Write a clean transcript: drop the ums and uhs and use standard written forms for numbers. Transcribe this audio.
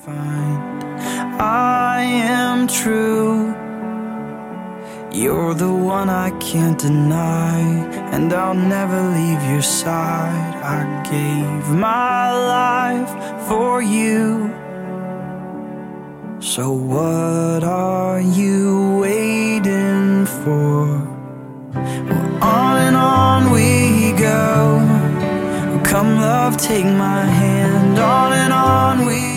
find I am true. You're the one I can't deny, and I'll never leave your side. I gave my life for you. So what are you waiting for? Well, on and on we go. Come love, take my hand. On and on we